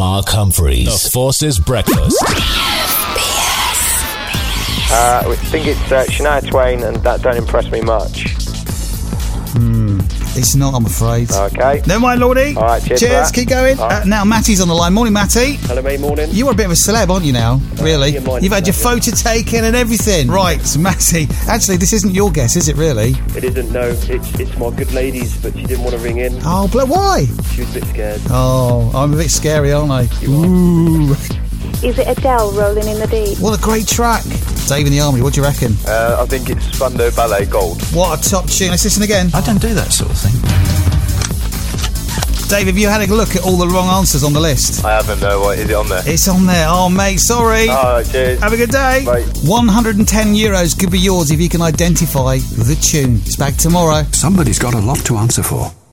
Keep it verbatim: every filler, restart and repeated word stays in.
Mark Humphries. The Forces Breakfast. Uh, I think it's uh, Shania Twain, and that don't impress me much. Hmm. It's not, I'm afraid. Okay. Never mind, Lordy. All right, cheers. Cheers, keep going. Right. Uh, now, Matty's on the line. Morning, Matty. Hello, mate, morning. You are a bit of a celeb, aren't you now? Uh, really? yeah, mine You've had your is, photo taken and everything. Right, Matty. Actually, this isn't your guess, is it, really? It isn't, no. It's, it's my good lady's, but she didn't want to ring in. Oh, but why? She was a bit scared. Oh, I'm a bit scary, aren't I? You are. Ooh. Is it Adele, Rolling in the Deep? What a great track. Dave in the Army, what do you reckon? Uh, I think it's Spandau Ballet Gold. What a top tune. Let's listen again. I don't do that sort of thing. Dave, have you had a look at all the wrong answers on the list? I haven't, no. What, is it on there? It's on there. Oh, mate, sorry. All right, cheers. Have a good day. Bye. one hundred ten euros could be yours if you can identify the tune. It's back tomorrow. Somebody's got a lot to answer for.